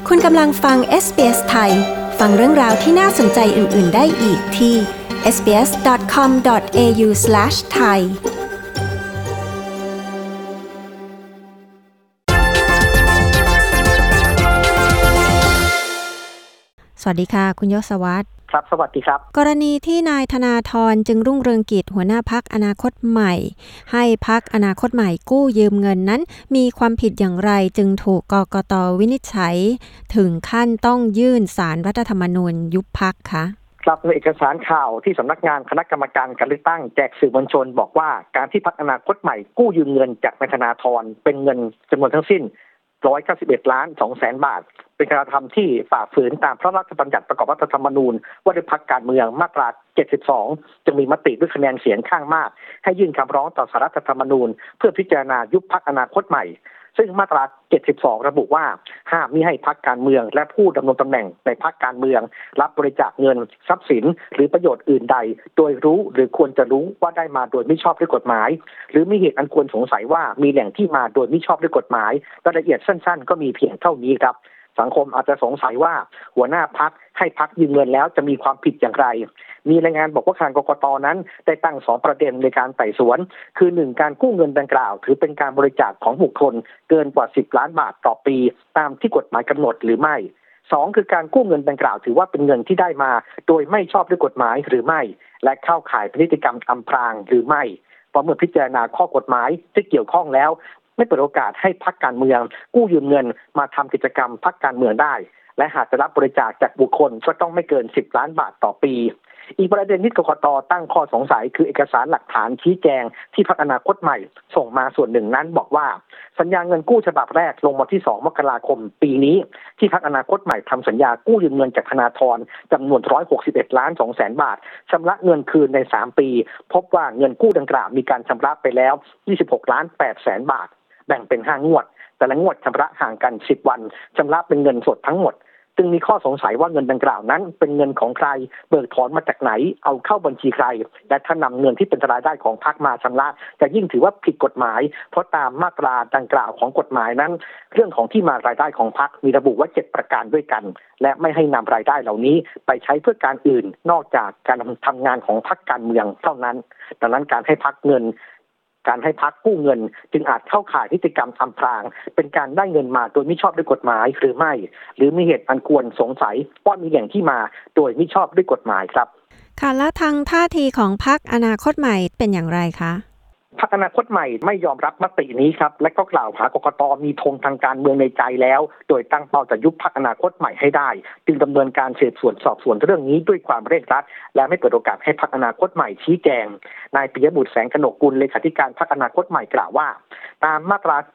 คุณกำลังฟัง SBS ไทยฟังเรื่องราวที่น่าสนใจอื่นๆได้อีกที่ sbs.com.au/thaiสวัสดีค่ะคุณยศวัฒน์ครับสวัสดีครับกรณีที่นายธนาธรจึงรุ่งเรืองกิจหัวหน้าพรรคอนาคตใหม่ให้พรรคอนาคตใหม่กู้ยืมเงินนั้นมีความผิดอย่างไรจึงถูกกกต.วินิจฉัยถึงขั้นต้องยื่นศาลรัฐธรรมนูญยุบพรรคคะครับในเอกสารข่าวที่สำนักงานคณะกรรมการการเลือกตั้งแจกสื่อมวลชนบอกว่าการที่พรรคอนาคตใหม่กู้ยืมเงินจากนายธนาธรเป็นเงินจำนวนทั้งสิ้น191,200,000 บาทเป็นการกระทำที่ฝ่าฝืนตามพระราชบัญญัติประกอบรัฐธรรมนูญว่าด้วยพรรคการเมืองมาตรา72จึงมีมติด้วยคะแนนเสียงข้างมากให้ยื่นคำร้องต่อศาลรัฐธรรมนูญเพื่อพิจารณายุบพรรคอนาคตใหม่ซึ่งมาตรา72ระบุว่าห้ามมิให้พรรคการเมืองและผู้ดำรงตำแหน่งในพรรคการเมืองรับบริจาคเงินทรัพย์สินหรือประโยชน์อื่นใดโดยรู้หรือควรจะรู้ว่าได้มาโดยไม่ชอบด้วยกฎหมายหรือมีเหตุอันควรสงสัยว่ามีแหล่งที่มาโดยไม่ชอบด้วยกฎหมายรายละเอียดสั้นๆก็มีเพียงเท่านี้ครับสังคมอาจจะสงสัยว่าหัวหน้าพรรคให้พรรคยืมเงินแล้วจะมีความผิดอย่างไรมีรายงานบอกว่าทางกกต.นั้นได้ตั้ง2ประเด็นในการไต่สวนคือ1การกู้เงินดังกล่าวถือเป็นการบริจาคของบุคคลเกินกว่า10ล้านบาทต่อปีตามที่กฎหมายกำหนดหรือไม่2คือการกู้เงินดังกล่าวถือว่าเป็นเงินที่ได้มาโดยไม่ชอบด้วยกฎหมายหรือไม่และเข้าข่ายพฤติกรรมอำพรางหรือไม่เพราะเมื่อพิจารณาข้อกฎหมายที่เกี่ยวข้องแล้วไม่เปิดโอกาสให้พรรคการเมืองกู้ยืมเงินมาทำกิจกรรมพรรคการเมืองได้และหากจะรับบริจาคจากบุคคลก็ต้องไม่เกิน10ล้านบาทต่อปีอีกประเด็นที่กกต.ตั้งข้อสงสัยคือเอกสารหลักฐานชี้แจงที่พรรคอนาคตใหม่ส่งมาส่วนหนึ่งนั้นบอกว่าสัญญาเงินกู้ฉบับแรกลงวันที่2มกราคมปีนี้ที่พรรคอนาคตใหม่ทำสัญญากู้ยืมเงินจากธนาธรจำนวน161,200,000 บาทชำระเงินคืนใน3ปีพบว่าเงินกู้ดังกล่าวมีการชำระไปแล้ว26,800,000 บาทแบ่งเป็น5งวดแต่ละงวดชำระห่างกัน10วันชำระเป็นเงินสดทั้งหมดจึงมีข้อสงสัยว่าเงินดังกล่าวนั้นเป็นเงินของใครเบิกถอนมาจากไหนเอาเข้าบัญชีใครและถ้านำเงินที่เป็นรายได้ของพรรคมาชำระจะยิ่งถือว่าผิดกฎหมายเพราะตามมาตราดังกล่าวของกฎหมายนั้นเรื่องของที่มารายได้ของพรรคมีระบุว่า7ประการด้วยกันและไม่ให้นำรายได้เหล่านี้ไปใช้เพื่อการอื่นนอกจากการทำงานของพรรคการเมืองเท่านั้นดังนั้นการให้พรรคกู้เงินจึงอาจเข้าข่ายพฤติกรรมอำพรางเป็นการได้เงินมาโดยไม่ชอบด้วยกฎหมายหรือไม่หรือมีเหตุอันควรสงสัยว่ามีแหล่งที่มาโดยไม่ชอบด้วยกฎหมายครับค่ะและทางท่าทีของพรรคอนาคตใหม่เป็นอย่างไรคะพรรคอนาคตใหม่ไม่ยอมรับมตินี้ครับและก็กล่าวหากกต.มีธงทางการเมืองในใจแล้วโดยตั้งเป้าจะยุบพรรคอนาคตใหม่ให้ได้จึงดำเนินการสืบสวนสอบสวนเรื่องนี้ด้วยความเร่งรัดและไม่เปิดโอกาสให้พรรคอนาคตใหม่ชี้แจงนายปิยบุตรแสงกนกกุลเลขาธิการพรรคอนาคตใหม่กล่าวว่าตามมาตรา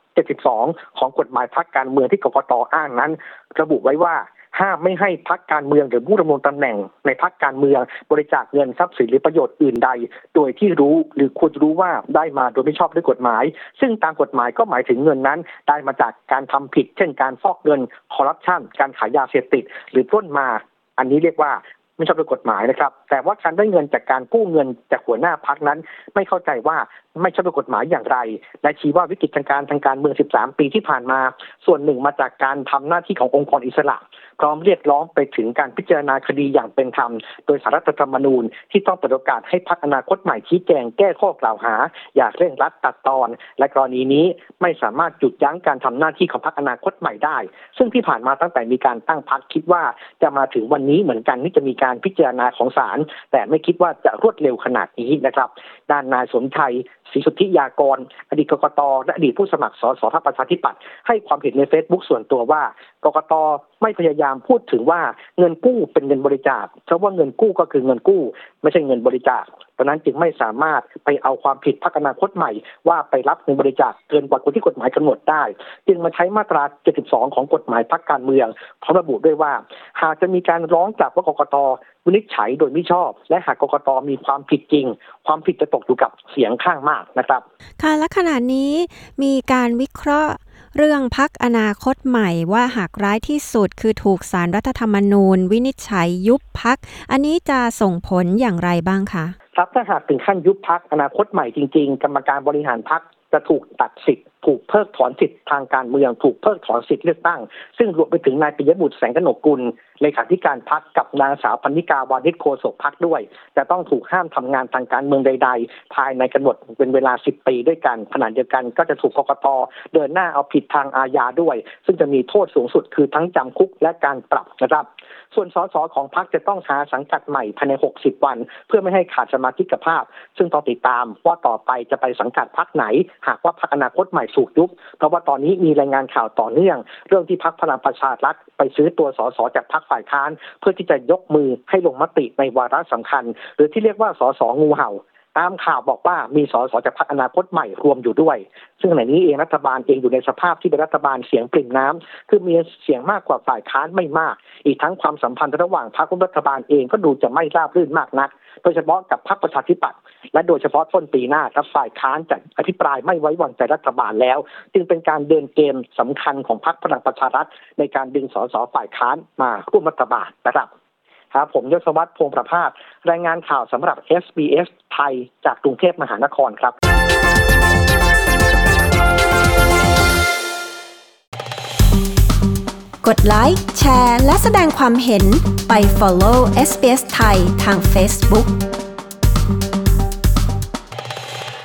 72ของกฎหมายพรรคการเมืองที่กกต.อ้างนั้นระบุไว้ว่าห้ามไม่ให้พรรคการเมืองหรือผู้ดำรงตำแหน่งในพรรคการเมืองบริจาคเงินทรัพย์สินหรือประโยชน์อื่นใดโดยที่รู้หรือควรรู้ว่าได้มาโดยไม่ชอบด้วยกฎหมายซึ่งตามกฎหมายก็หมายถึงเงินนั้นได้มาจากการทำผิดเช่นการฟอกเงินคอร์รัปชันการขายยาเสพติดหรือปล้นมาอันนี้เรียกว่าไม่ชอบด้วยกฎหมายนะครับแต่ว่าการได้เงินจากการกู้เงินจากหัวหน้าพรรคนั้นไม่เข้าใจว่าไม่ชอบด้วยกฎหมายอย่างไรและชี้ว่าวิกฤตทางการเมือง13ปีที่ผ่านมาส่วนหนึ่งมาจากการทำหน้าที่ขององค์กรอิสระพร้อมเรียกร้องไปถึงการพิจารณาคดีอย่างเป็นธรรมโดยศาลรัฐธรรมนูญที่ต้องเปิดโอกาสให้พรรคอนาคตใหม่ชี้แจงแก้ข้อกล่าวหาอย่าเร่งรัดตัดตอนและกรณีนี้ไม่สามารถหยุดยั้งการทำหน้าที่ของพรรคอนาคตใหม่ได้ซึ่งที่ผ่านมาตั้งแต่มีการตั้งพรรคคิดว่าจะมาถึงวันนี้เหมือนกันที่จะมีการพิจารณาของศาลแต่ไม่คิดว่าจะรวดเร็วขนาดนี้นะครับด้านนายสมชัยศรีสุทธิยากรอดีตกกต.และอดีตผู้สมัครสสพรรคประชาธิปัตย์ให้ความเห็นใน Facebook ส่วนตัวว่ากกต.ไม่พยายามพูดถึงว่าเงินกู้เป็นเงินบริจาคเพราะว่าเงินกู้ก็คือเงินกู้ไม่ใช่เงินบริจาคดังนั้นจึงไม่สามารถไปเอาความผิดพรรคอนาคตใหม่ว่าไปรับเงินบริจาคเกินกว่าที่กฎหมายกำหนดได้จึงมาใช้มาตรา72ของกฎหมายพรรคการเมืองพร้อมระบุด้วยว่าหากจะมีการร้องกลับว่ากกต.วินิจฉัยโดยไม่ชอบและหากกกต.มีความผิดจริงความผิดจะตกอยู่กับเสียงข้างมากนะครับค่ะและขณะนี้มีการวิเคราะห์เรื่องพรรคอนาคตใหม่ว่าหากร้ายที่สุดคือถูกศาลรัฐธรรมนูญวินิจฉัยยุบพรรคอันนี้จะส่งผลอย่างไรบ้างคะครับถ้าหากถึงขั้นยุบพรรคอนาคตใหม่จริงๆกรรมการบริหารพรรคจะถูกตัดสิทธิ์ถูกเพิกถอนสิทธิทางการเมืองถูกเพิกถอนสิทธิเลือกตั้งซึ่งรวมไปถึงนายปิยบุตรแสงกนกกุลเลขาธิการพรรคกับนางสาวพรรณิกาวานิชโฆษกพรรคด้วยจะต้องถูกห้ามทำงานทางการเมืองใดๆภายในกำหนดเป็นเวลา10 ปีด้วยกันขณะเดียวกันก็จะถูกกกต.เดินหน้าเอาผิดทางอาญาด้วยซึ่งจะมีโทษสูงสุดคือทั้งจำคุกและการปรับนะครับส่วนสสของพรรคจะต้องหาสังกัดใหม่ภายใน60 วันเพื่อไม่ให้ขาดสมาชิกภาพซึ่งต้องติดตามว่าต่อไปจะไปสังกัดพรรคไหนหากว่าพรรคอนาคตใหม่ถูกยุบเพราะว่าตอนนี้มีรายงานข่าวต่อเนื่องเรื่องที่พรรคพลังประชารัฐไปซื้อตัวสสจากพรรคฝ่ายค้านเพื่อที่จะยกมือให้ลงมติในวาระสำคัญหรือที่เรียกว่าสสงูเห่าตามข่าวบอกว่ามีสสจากพรรคอนาคตใหม่รวมอยู่ด้วยซึ่งในนี้เองรัฐบาลเองอยู่ในสภาพที่เป็นรัฐบาลเสียงปริ่มน้ำคือมีเสียงมากกว่าฝ่ายค้านไม่มากอีกทั้งความสัมพันธ์ระหว่างพรรครัฐบาลเองก็ดูจะไม่ราบรื่นมากนักโดยเฉพาะกับพรรคประชาธิปัตย์และโดยเฉพาะต้นปีหน้าครับฝ่ายค้านจะอภิปรายไม่ไว้วางใจรัฐบาลแล้วจึงเป็นการเดินเกมสำคัญของพรรคพลังประชารัฐในการดึงสสฝ่ายค้านมาร่วมรัฐบาลนะครับครับผมยศวัฒน์พงษ์ประภาสรายงานข่าวสำหรับ SBS ไทยจากกรุงเทพมหานครครับกดไลค์แชร์และแสดงความเห็นไป follow SBS ไทยทาง Facebook